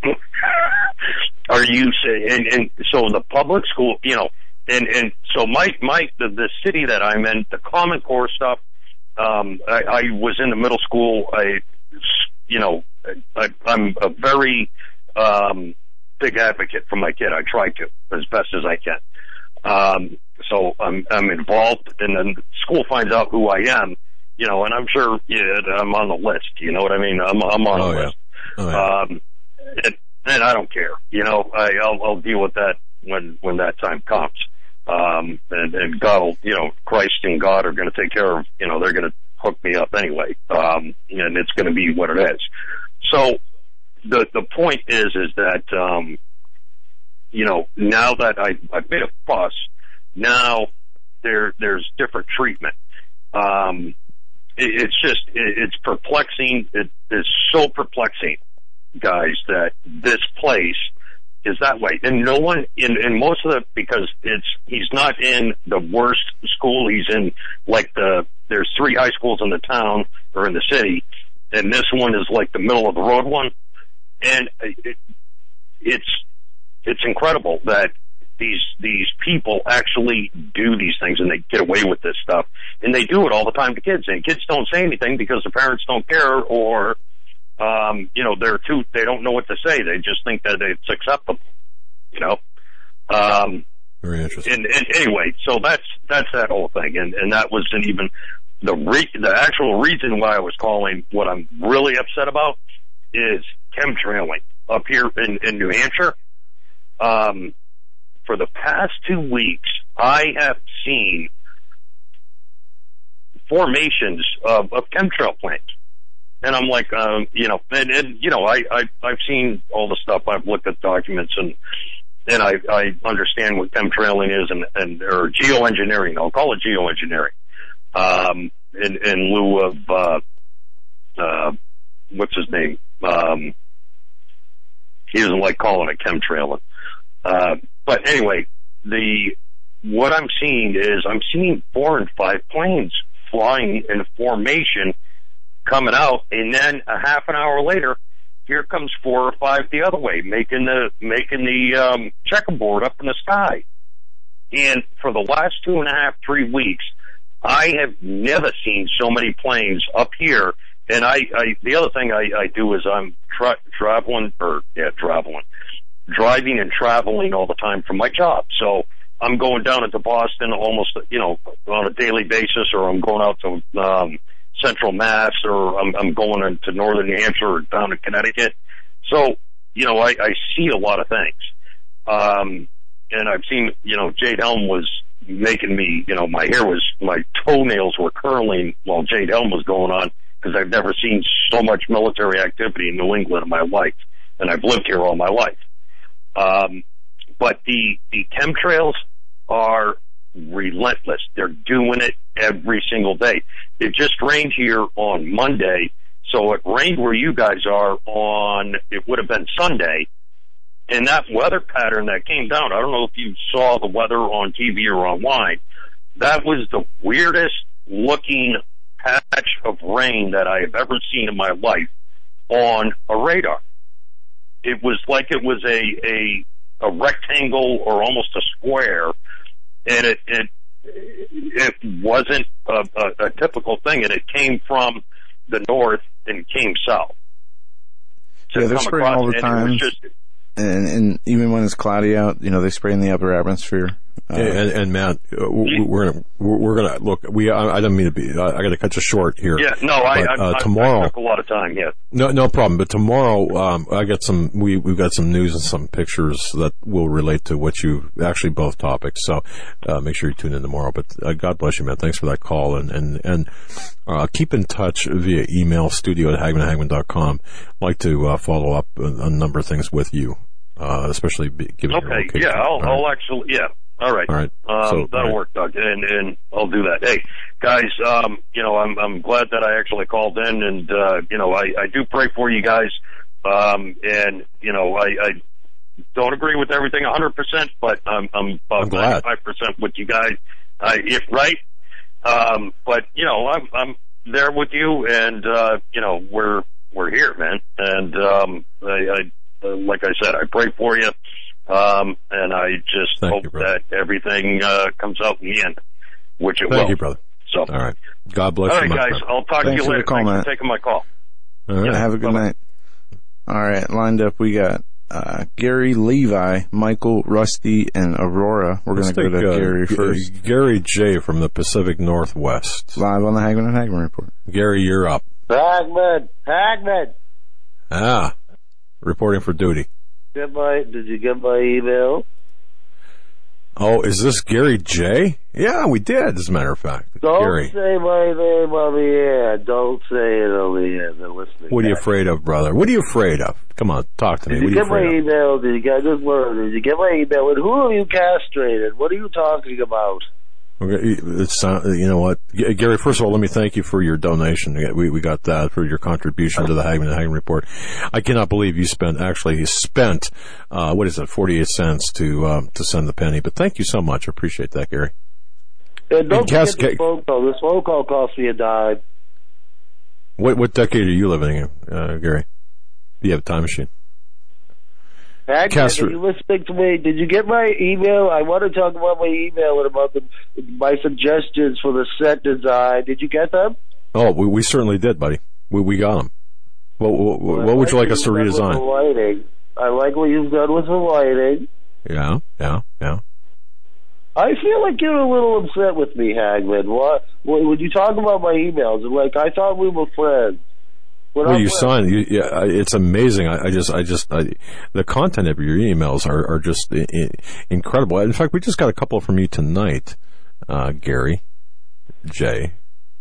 F: Are you saying, and, and so the public school, you know, And and so my my the, the city that I'm in, the Common Core stuff. Um, I, I was in the middle school. I, you know, I, I'm a very um, big advocate for my kid. I try to as best as I can. Um, so I'm I'm involved, and then school finds out who I am. You know, and I'm sure yeah, I'm on the list. You know what I mean? I'm I'm on
B: oh,
F: the
B: yeah.
F: list.
B: Oh, yeah.
F: Um, and, and I don't care. You know, I, I'll I'll deal with that when when that time comes. Um, and, and God will, you know, Christ and God are going to take care of, you know, they're going to hook me up anyway. Um, and it's going to be what it is. So the, the point is, is that, um, you know, now that I, I've made a fuss, now there, there's different treatment. Um, it, it's just, it, it's perplexing. It is so perplexing, guys, that this place is that way. And no one in, in most of the, because it's, he's not in the worst school. He's in like the, there's three high schools in the town or in the city, and this one is like the middle of the road one. And it, it's, it's incredible that these, these people actually do these things and they get away with this stuff. And they do it all the time to kids, and kids don't say anything because the parents don't care, or, Um, you know, they're too, they don't know what to say. They just think that it's acceptable, you know? Um,
B: Very interesting.
F: And, and anyway, so that's, that's that whole thing. And, and that wasn't even the re- the actual reason why I was calling. What I'm really upset about is chemtrailing up here in, in New Hampshire. Um, for the past two weeks, I have seen formations of, of chemtrail plants. And I'm like, um, you know, and, and you know, I, I, I've seen all the stuff. I've looked at documents, and and I, I understand what chemtrailing is, and, and or geoengineering. I'll call it geoengineering. Um, in, in lieu of uh, uh, what's his name? Um, he doesn't like calling it chemtrailing. Uh, but anyway, the what I'm seeing is I'm seeing four and five planes flying in formation, coming out, and then a half an hour later, here comes four or five the other way, making the making the um, checkerboard up in the sky. And for the last two and a half, three weeks, I have never seen so many planes up here. And I, I the other thing I, I do is I'm tra- traveling, or yeah, traveling, driving and traveling all the time for my job. So I'm going down into Boston almost, you know, on a daily basis, or I'm going out to um, Central Mass, or I'm, I'm going into Northern New Hampshire or down to Connecticut. So, you know, I, I see a lot of things. Um, and I've seen, you know, Jade Helm was making me, you know, my hair was, my toenails were curling while Jade Helm was going on, because I've never seen so much military activity in New England in my life, and I've lived here all my life. Um, but the, the chemtrails are relentless. They're doing it every single day. It just rained here on Monday, so it rained where you guys are on, it would have been Sunday, and that weather pattern that came down, I don't know if you saw the weather on T V or online, that was the weirdest looking patch of rain that I have ever seen in my life on a radar. It was like it was a, a, a rectangle or almost a square, and it, it, it wasn't a, a, a typical thing, and it came from the north and came south.
C: Yeah, they're spraying all the time. And, and even when it's cloudy out, you know, they spray in the upper atmosphere. Uh,
B: and, and Matt, we're gonna we're gonna look. We I, I don't mean to be. I, I got to cut you short here.
F: Yeah, no, I,
B: but, uh,
F: I,
B: tomorrow,
F: I took a lot of time. Yeah,
B: no, no problem. But tomorrow, um, I got some. We we've got some news and some pictures that will relate to what you actually both topics. So uh, make sure you tune in tomorrow. But uh, God bless you, man. Thanks for that call, and and and uh, keep in touch via email, studio at hagman hagman dot com. I'd like to uh, follow up on a number of things with you, uh, especially given
F: okay,
B: your location.
F: Yeah, I'll,
B: right.
F: I'll actually yeah. All right.
B: All right.
F: Um,
B: so,
F: that'll
B: right.
F: work, Doug, and, and I'll do that. Hey, guys, um, you know, I'm, I'm glad that I actually called in, and, uh, you know, I, I do pray for you guys, um, and, you know, I, I don't agree with everything one hundred percent, but I'm, I'm about ninety-five percent with you guys, uh, if right, um, but, you know, I'm, I'm there with you, and, uh, you know, we're, we're here, man, and, um, I, I uh, like I said, I pray for you. Um, and I just
B: Thank
F: hope
B: you,
F: that everything uh, comes out in the end, which it
B: Thank
F: will.
B: you, brother.
F: So,
B: all right. God bless
F: all
B: you,
F: right,
B: my
F: guys.
B: friend.
F: I'll talk
C: Thanks
F: to you
C: for
F: later.
C: the call,
F: Thanks
C: Matt.
F: for taking my call.
B: All right.
C: Have a good
F: Bye-bye.
C: night. All right, lined up we got uh, Gary, Levi, Michael, Rusty, and Aurora. We're going to go to
B: uh,
C: Gary
B: G-
C: first.
B: Gary J. from the Pacific Northwest.
C: Live on the Hagman and Hagman Report.
B: Gary, you're up.
G: Hagman, Hagman.
B: Ah, reporting for duty.
G: Get my, did you get my email?
B: Oh, is this Gary J? Yeah, we did, as a matter of fact.
G: Don't
B: Gary.
G: say my name on the air. Don't say it on the air. They're listening.
B: What are you afraid of, brother? What are you afraid of? Come on, talk to me.
G: Did
B: What
G: you
B: are
G: get
B: you
G: my
B: afraid of?
G: email? Did you get this word? Did you get my email? And who are you castrated? What are you talking about?
B: Okay, it's, uh, you know what, G- Gary, first of all, let me thank you for your donation. We, we got that for your contribution to the Hagman and Hagman Report. I cannot believe you spent, actually, you spent, uh, what is it, forty-eight cents to, um, to send the penny. But thank you so much. I appreciate that, Gary.
G: And don't
B: And Cass-
G: forget this phone call. This phone call cost me a dime.
B: What, what decade are you living in, uh, Gary? Do you have a time machine?
G: Hagman,
B: Castro-
G: are you listening to me? Did you get my email? I want to talk about my email and about the, my suggestions for the set design. Did you get them?
B: Oh, we, we certainly did, buddy. We, we got them. What, what, what, what would you like us to
G: what you've done with the
B: redesign?
G: lighting. I like what you've done with the lighting.
B: Yeah, yeah, yeah.
G: I feel like you're a little upset with me, Hagman. What? When you talk about my emails, like I thought we were friends. We're
B: Well,
G: not
B: you
G: friends.
B: signed. You, yeah, it's amazing. I, I just, I just, I, the content of your emails are, are just I- I- incredible. In fact, we just got a couple from you tonight, uh, Gary J.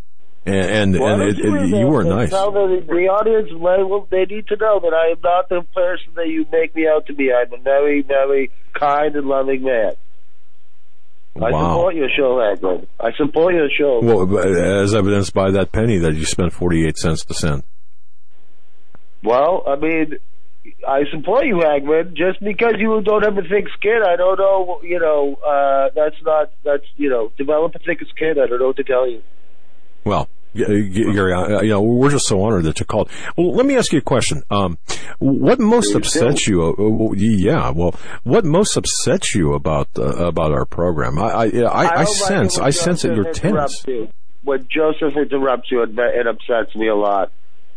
B: And and,
G: Why
B: and
G: don't
B: it,
G: you
B: it,
G: do that?
B: you were
G: And
B: nice.
G: Tell the, the audience, well, they need to know that I am not the person that you make me out to be. I'm a very, very kind and loving man. I
B: Wow.
G: support your show, Hagman. I support your show.
B: Well, as evidenced by that penny that you spent forty-eight cents to send.
G: Well, I mean, I support you, Hagman. Just because you don't have a thick skin, I don't know, you know, uh, that's not, that's, you know, develop a thicker skin. I don't know what to tell you.
B: Well, Gary, uh, you know, we're just so honored that you called. Well, let me ask you a question. Um, what most
G: Please
B: upsets
G: do.
B: you? Uh, yeah, well, what most upsets you about uh, about our program? I I, I, I, I
G: don't
B: sense,
G: like it
B: I sense that
G: when
B: you're
G: Joseph
B: tense.
G: interrupts you. When Joseph interrupts you, it, it upsets me a lot.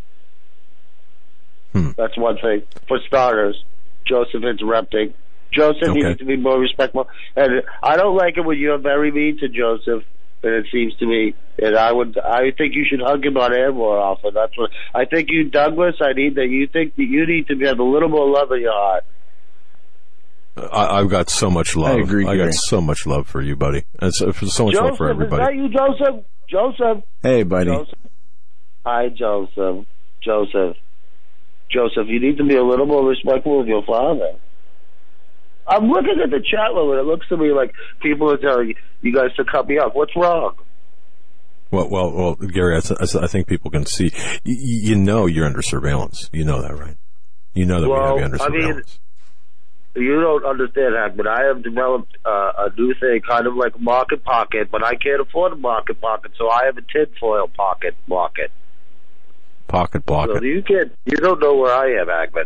B: Hmm.
G: That's one thing. For starters, Joseph interrupting. Joseph, you
B: Okay.
G: need to be more respectful. And I don't like it when you're very mean to Joseph. And it seems to me, and I would, I think you should hug him on air more often. That's what I think. You, Douglas, I need that. You think that you need to have a little more love in your heart.
B: I, I've got so much love.
C: I agree,
B: I
C: Gary.
B: got so much love for you, buddy. It's uh, so much love
G: Joseph,
B: for
G: is
B: everybody.
G: that you, Joseph? Joseph.
C: Hey, buddy.
G: Joseph. Hi, Joseph. Joseph. Joseph, you need to be a little more respectful of your father. I'm looking at the chat room, and it looks to me like people are telling you guys to cut me off. What's wrong?
B: Well, well, well, Gary, I, th- I think people can see. You, you know, you're under surveillance. You know that, right? You know that
G: Well,
B: we have you under
G: I mean,
B: surveillance.
G: You don't understand, Hank, but I have developed uh, a new thing, kind of like Market Pocket, but I can't afford a Market Pocket, so I have a tinfoil pocket market.
B: Pocket block
G: So
B: it.
G: you can't, you don't know where I am, Hackman.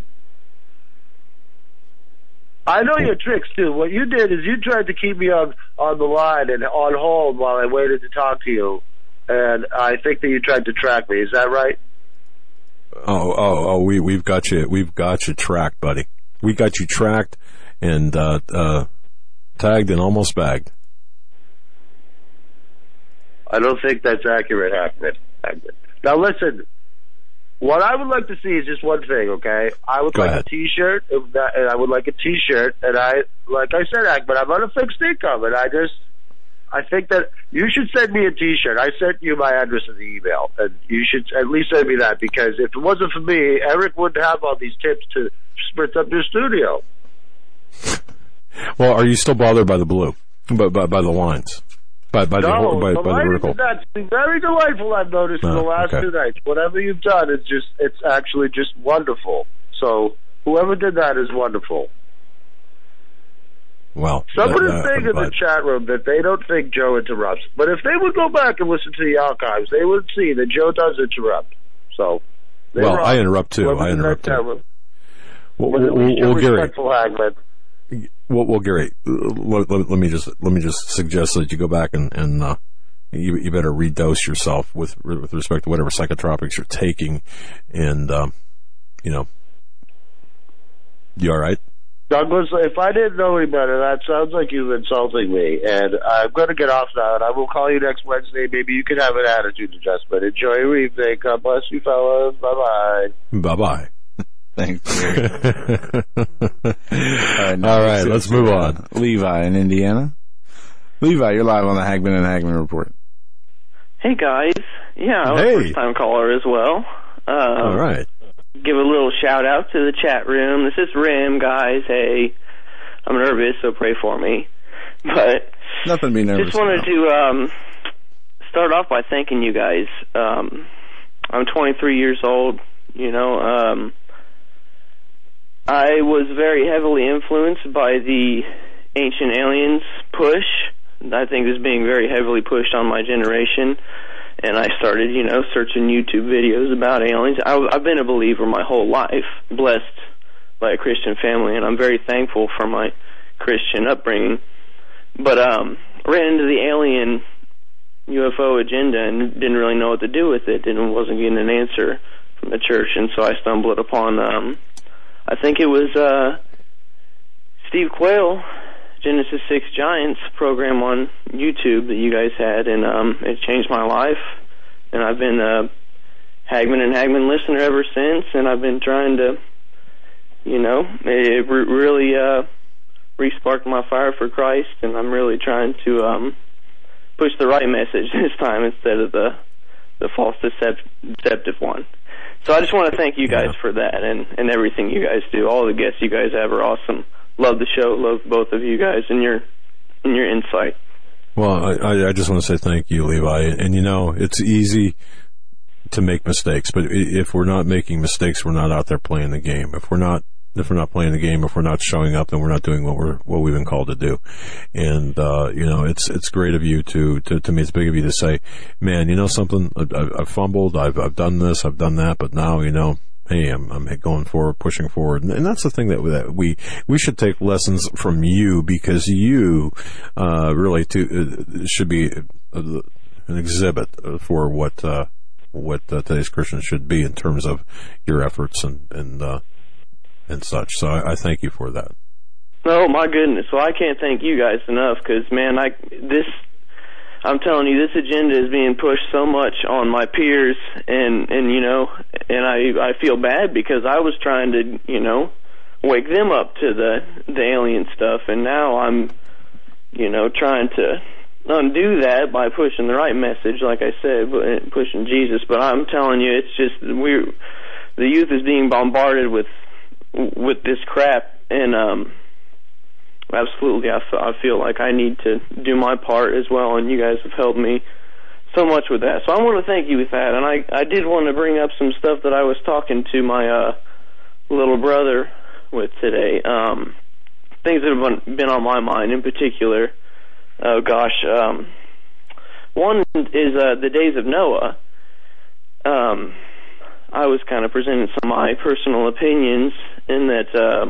G: I know your tricks too. What you did is you tried to keep me on on the line and on hold while I waited to talk to you, and I think that you tried to track me. Is that right?
B: Oh, oh, oh, we, we've got you, we've got you tracked, buddy. We got you tracked and, uh, uh, tagged and almost bagged.
G: I don't think that's accurate, Hackman. Hackman. Now listen, what I would like to see is just one thing, okay? I would
B: Go
G: like
B: ahead.
G: a T-shirt, if that, and I would like a T-shirt, and I, like I said, Hackman, I'm on a fixed income, and I just, I think that you should send me a T-shirt. I sent you my address in the email, and you should at least send me that, because if it wasn't for me, Eric wouldn't have all these tips to spritz up your studio.
B: Well, are you still bothered by the blue? By, by, by the lines? By, by,
G: No,
B: the, by,
G: the
B: by the
G: lighting
B: vertical?
G: is actually very delightful, I've noticed in
B: Oh,
G: the last
B: okay.
G: two nights. Whatever you've done, it's just, it's actually just wonderful. So, whoever did that is wonderful.
B: Well,
G: Someone
B: uh,
G: is saying in the
B: but-
G: chat room that they don't think Joe interrupts. But if they would go back and listen to the archives, they would see that Joe does interrupt. So, they're
B: Well,
G: wrong.
B: I interrupt too.
G: Whoever's
B: I
G: in that
B: interrupt
G: chat
B: too.
G: room.
B: Well,
G: But at
B: well,
G: least you're
B: well, Gary,
G: respectful, Hagman.
B: well, well, Gary, uh, let, let, let me just let me just suggest that you go back and and uh, you, you better redose yourself with with respect to whatever psychotropics you're taking, and um, you know, you all right?
G: Douglas, if I didn't know any better, that sounds like you're insulting me. And I'm going to get off now, and I will call you next Wednesday. Maybe you can have an attitude adjustment. Enjoy your evening. God bless you, fellas. Bye-bye.
B: Bye bye.
C: Thanks, Gary. All right,
B: All right, let's move on.
C: Levi in Indiana. Levi, you're live on the Hagman and Hagman Report.
H: Hey guys, yeah, I'm
B: Hey.
H: a first time caller as well. Um,
B: All right.
H: Give a little shout out to the chat room. This is Rim, guys. Hey, I'm nervous, so pray for me. But
C: Nothing to be nervous
H: just wanted
C: about.
H: to um, start off by thanking you guys. Um, I'm twenty-three years old. You know, um, I was very heavily influenced by the Ancient Aliens push. I think it was being very heavily pushed on my generation. And I started, you know, searching YouTube videos about aliens. I, I've been a believer my whole life, blessed by a Christian family, and I'm very thankful for my Christian upbringing. But um, ran into the alien U F O agenda and didn't really know what to do with it, and wasn't getting an answer from the church. And so I stumbled upon, um, I think it was uh, Steve Quayle, Genesis six Giants program on YouTube that you guys had, and um, it changed my life. And I've been a Hagman and Hagman listener ever since, and I've been trying to, you know, it re- really uh, re-sparked my fire for Christ, and I'm really trying to um, push the right message this time instead of the, the false decept- deceptive one. So I just want to thank you guys yeah. for that and, and everything you guys do. All the guests you guys have are awesome. Love the show. Love both of you guys and your and your insight.
B: Well, I, I just want to say thank you, Levi. And, you know, it's easy to make mistakes, but if we're not making mistakes, we're not out there playing the game. If we're not If we're not playing the game, if we're not showing up, then we're not doing what we're what we've been called to do. And uh, you know, it's it's great of you to, to to me. It's big of you to say, man, you know something. I've, I've fumbled. I've I've done this. I've done that. But now, you know, hey, I'm I'm going forward, pushing forward. And, and that's the thing that, that we we should take lessons from you, because you uh, really to uh, should be an exhibit for what uh, what uh, today's Christians should be in terms of your efforts and and. Uh, and such. So I, I thank you for that.
H: Oh my goodness. Well, I can't thank you guys enough, because man, I this I'm telling you, this agenda is being pushed so much on my peers, and and you know, and I I feel bad because I was trying to, you know, wake them up to the the alien stuff, and now I'm, you know, trying to undo that by pushing the right message, like I said, pushing Jesus. But I'm telling you, it's just we the youth is being bombarded with with this crap, and um, absolutely, I, f- I feel like I need to do my part as well, and you guys have helped me so much with that. So I want to thank you with that, and I, I did want to bring up some stuff that I was talking to my uh, little brother with today, um, things that have been on my mind in particular. Oh, gosh. Um, one is uh, the days of Noah. Um, I was kind of presenting some of my personal opinions in that uh,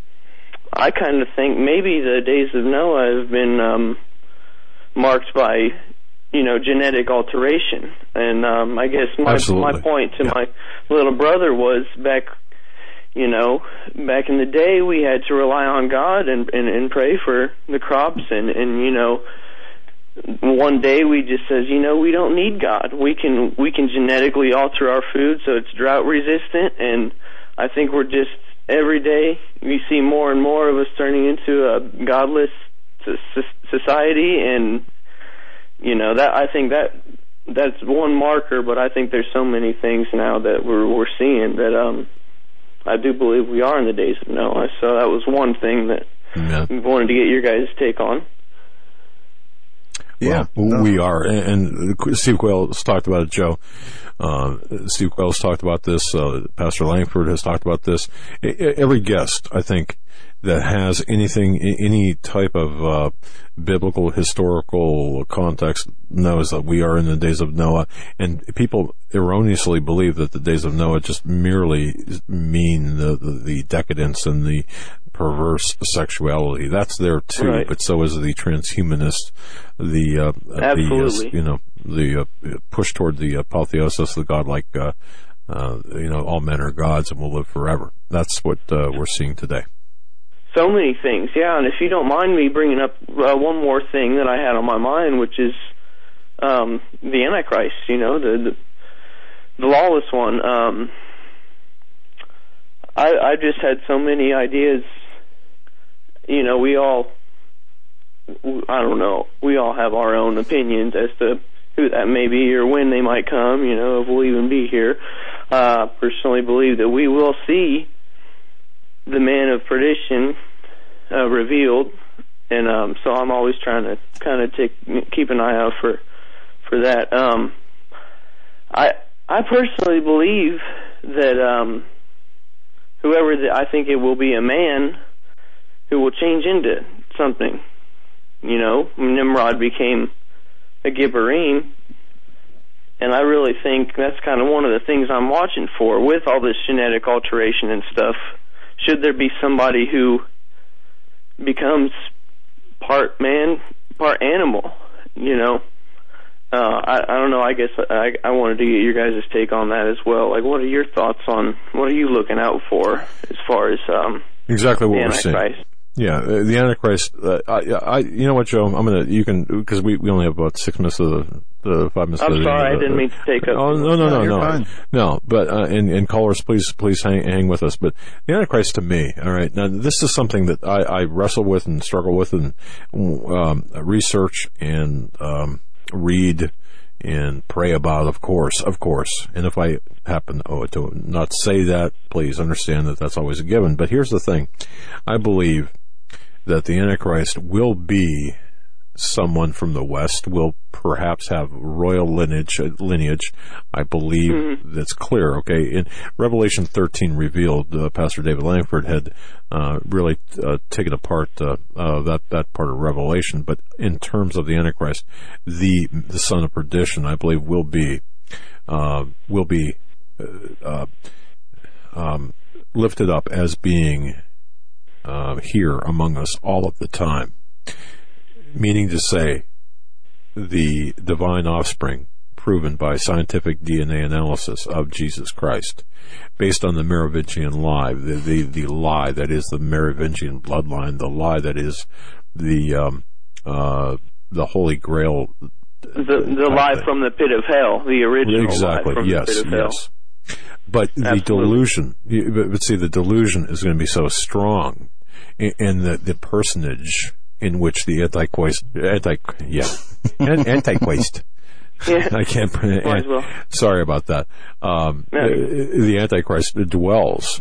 H: I kind of think maybe the days of Noah have been um, marked by, you know, genetic alteration. And um, I guess my, my point to yeah. my little brother was back, you know, back in the day we had to rely on God and, and, and pray for the crops, and, and, you know, one day we just says, you know, we don't need God. We can we can genetically alter our food so it's drought resistant, and I think we're just, every day we see more and more of us turning into a godless society, and, you know, that I think that that's one marker, but I think there's so many things now that we're we're seeing that um I do believe we are in the days of Noah. So that was one thing that yeah. we wanted to get your guys' take on.
B: Yeah, well, no. we are. And, and Steve Quayle has talked about it, Joe. Uh, Steve Quayle has talked about this. Uh, Pastor Langford has talked about this. Every guest, I think, that has anything, any type of uh, biblical, historical context knows that we are in the days of Noah. And people erroneously believe that the days of Noah just merely mean the, the, the decadence and the perverse sexuality. That's there too, right. But so is the transhumanist, the uh,
H: absolutely,
B: the, uh, you know, the uh, push toward the apotheosis, the godlike, uh, uh, you know, all men are gods and will live forever. That's what uh, we're seeing today.
H: So many things, yeah. And if you don't mind me bringing up uh, one more thing that I had on my mind, which is um, the Antichrist. You know, the the, the lawless one. Um, I I just had so many ideas. You know, we all, I don't know, we all have our own opinions as to who that may be or when they might come, you know, if we'll even be here. I uh, personally believe that we will see the man of perdition uh, revealed, and um, so I'm always trying to kind of take, keep an eye out for for that. Um, I I personally believe that um, whoever the, I think it will be a man who will change into something. You know, Nimrod became a Gibberim, and I really think that's kind of one of the things I'm watching for with all this genetic alteration and stuff. Should there be somebody who becomes part man, part animal, you know? Uh, I, I don't know, I guess I, I wanted to get your guys' take on that as well. Like, what are your thoughts on, what are you looking out for as far as um,
B: exactly what
H: the
B: we're
H: Antichrist?
B: seeing? Yeah, uh, the Antichrist. Uh, I, I, you know what, Joe? I'm gonna. You can because we, we only have about six minutes of the, the five minutes.
H: I'm
B: of the,
H: sorry,
B: uh,
H: I didn't mean to take up.
B: Oh no no no
C: no
B: no
C: no.
B: no. But uh, and and callers, please please hang hang with us. But the Antichrist to me, all right. Now this is something that I, I wrestle with and struggle with and um, research and um, read and pray about, of course, of course. And if I happen oh, to not say that, please understand that that's always a given. But here's the thing. I believe that the Antichrist will be someone from the West, will perhaps have royal lineage. lineage. I believe mm-hmm. that's clear, okay? In Revelation thirteen revealed, uh, Pastor David Langford had uh, really uh, taken apart uh, uh, that, that part of Revelation. But in terms of the Antichrist, the the son of perdition, I believe, will be uh, will be uh, uh, um, lifted up as being uh, here among us all of the time. Meaning to say, the divine offspring proven by scientific D N A analysis of Jesus Christ, based on the Merovingian lie, the, the, the lie that is the Merovingian bloodline, the lie that is the um, uh, the Holy Grail.
H: The the lie thing. From the pit of hell, the original
B: exactly.
H: lie from
B: yes,
H: the pit of
B: yes.
H: hell.
B: But Absolutely. the delusion, but see, the delusion is going to be so strong, and the the personage in which the Antichrist, anti, yeah, Antichrist.
H: Yeah.
B: I can't.
H: Might as well.
B: Sorry about that. Um,
H: no.
B: The Antichrist dwells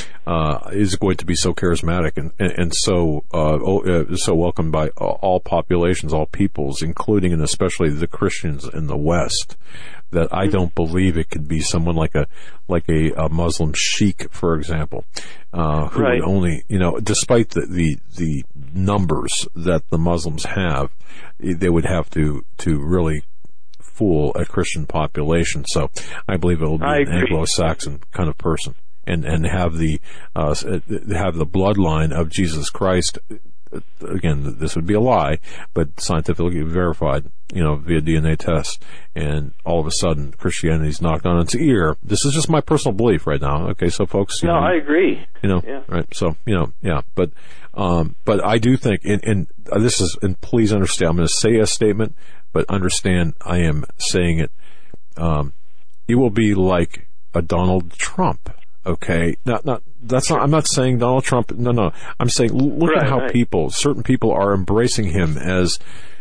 B: uh, is going to be so charismatic and and, and so uh, so welcomed by all populations, all peoples, including and especially the Christians in the West, that I don't believe it could be someone like a like a, a Muslim sheikh, for example, uh, who
H: right.
B: would only, you know, despite the, the the numbers that the Muslims have, they would have to to really fool a Christian population. So I believe it will be
H: I
B: an
H: agree.
B: Anglo-Saxon kind of person, and and have the uh, have the bloodline of Jesus Christ. Again, this would be a lie, but scientifically verified, you know, via D N A tests, and all of a sudden Christianity's knocked on its ear. This is just my personal belief right now. Okay, so folks, you
H: no,
B: know,
H: I agree.
B: You know,
H: yeah.
B: right? So, you know, yeah, but, um, but I do think, and, and this is, and please understand, I'm going to say a statement, but understand I am saying it. Um, it will be like a Donald Trump. Okay, not not that's not. I'm not saying Donald Trump. No, no. I'm saying look
H: right,
B: at how
H: right.
B: people, certain people, are embracing him as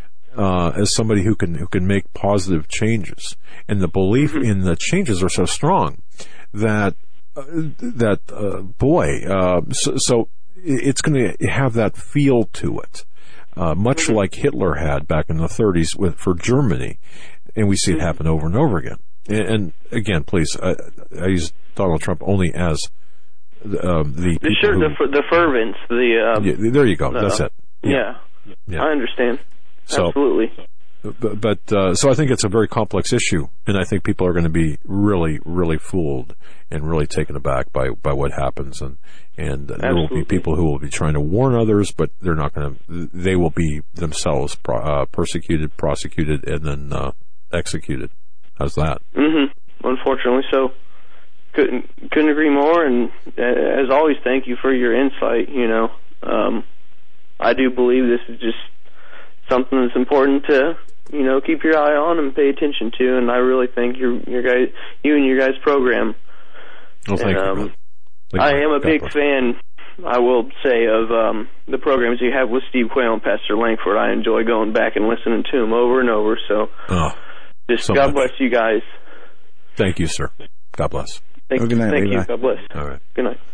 B: uh, as somebody who can who can make positive changes, and the belief mm-hmm. in the changes are so strong that uh, that uh, boy. Uh, so, so it's going to have that feel to it, uh, much mm-hmm. like Hitler had back in the thirties with for Germany, and we see it happen over and over again. And, and again, please, I, I use Donald Trump only as um, the
H: the sure
B: who,
H: the the fervents the um,
B: yeah, there you go. Uh, That's it.
H: Yeah.
B: Yeah. yeah,
H: I understand.
B: So,
H: Absolutely.
B: But, but uh, so I think it's a very complex issue, and I think people are going to be really, really fooled and really taken aback by, by what happens, and and uh, there will be people who will be trying to warn others, but they're not going to. They will be themselves pro, uh, persecuted, prosecuted, and then uh, executed. How's that?
H: Mm-hmm. Unfortunately, so couldn't couldn't agree more. And uh, as always, thank you for your insight. You know, um, I do believe this is just something that's important to you know keep your eye on and pay attention to. And I really think your your guys, you and your guys' program.
B: Well, thank
H: and,
B: you.
H: Um, I am a big fan. I will say of um, the programs you have with Steve Quayle and Pastor Langford. I enjoy going back and listening to them over and over. So.
B: Oh.
H: Just
B: so
H: God
B: much.
H: bless you guys.
B: Thank you, sir. God bless.
H: Thank,
C: oh, good night,
H: thank
C: Levi.
H: you. God bless.
B: All right.
H: Good night.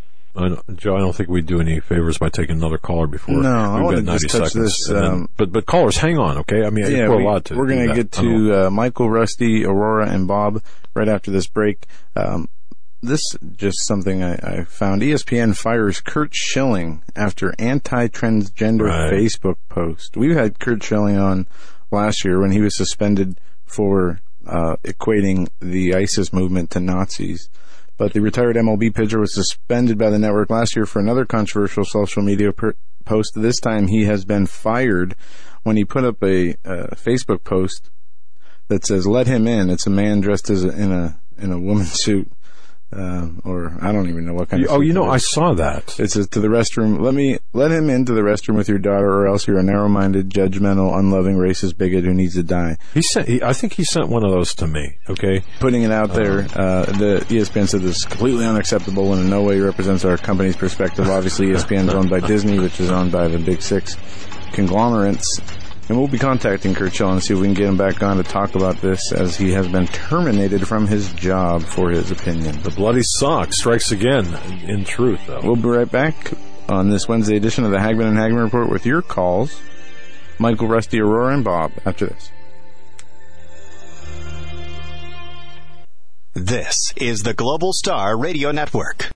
B: I don't, Joe, I don't think we do any favors by taking another caller before.
C: No,
B: We've
C: I want
B: got
C: to
B: ninety
C: just touch
B: seconds.
C: this.
B: Then,
C: Um,
B: but but callers, hang on, okay? I mean,
C: yeah,
B: we're
C: we,
B: allowed to.
C: We're going to get to uh, Michael, Rusty, Aurora, and Bob right after this break. Um, this just something I, I found. E S P N fires Curt Schilling after anti-transgender
B: right.
C: Facebook post. We had Curt Schilling on last year when he was suspended for uh, equating the ISIS movement to Nazis. But the retired M L B pitcher was suspended by the network last year for another controversial social media per- post. This time he has been fired when he put up a uh, Facebook post that says, "Let him in." It's a man dressed as a, in a in a woman's suit. Uh, or I don't even know what kind
B: you,
C: of.
B: Oh, you know, I saw that.
C: It says to the restroom. Let me let him into the restroom with your daughter, or else you're a narrow-minded, judgmental, unloving, racist bigot who needs to die.
B: He sent. He, I think he sent one of those to me. Okay,
C: putting it out there. Uh, the E S P N said this is completely unacceptable and in no way represents our company's perspective. Obviously, E S P N is owned by Disney, which is owned by the Big Six conglomerates. And we'll be contacting Kurt Schilling and see if we can get him back on to talk about this, as he has been terminated from his job for his opinion.
B: The bloody sock strikes again, in truth, though.
C: We'll be right back on this Wednesday edition of the Hagman and Hagman Report with your calls. Michael, Rusty, Aurora, and Bob after this.
I: This is the Global Star Radio Network.